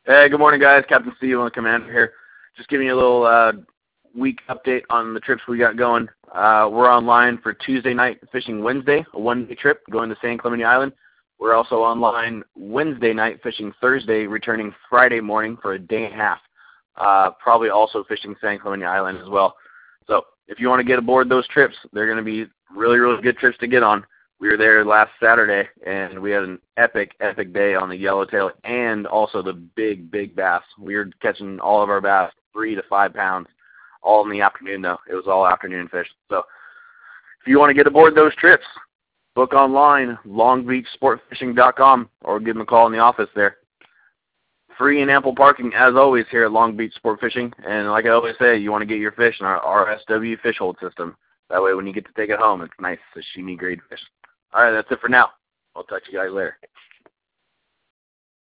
Hey, good morning, guys. Captain Steve on the Commander here. Just giving you a little week update on the trips we got going. We're online for Tuesday night fishing Wednesday, a one-day trip going to San Clemente Island. We're also online Wednesday night fishing Thursday, returning Friday morning for a day and a half. Probably also fishing San Clemente Island as well. So if you want to get aboard those trips, they're going to be really, really good trips to get on. We were there last Saturday, and we had an epic, epic day on the yellowtail and also the big, big bass. We were catching all of our bass, 3 to 5 pounds, all in the afternoon, though. It was all afternoon fish. So if you want to get aboard those trips, book online, longbeachsportfishing.com, or give them a call in the office there. Free and ample parking, as always, here at Long Beach Sport Fishing. And like I always say, you want to get your fish in our RSW fish hold system. That way when you get to take it home, it's nice, sashimi-grade fish. All right, that's it for now. I'll talk to you guys later.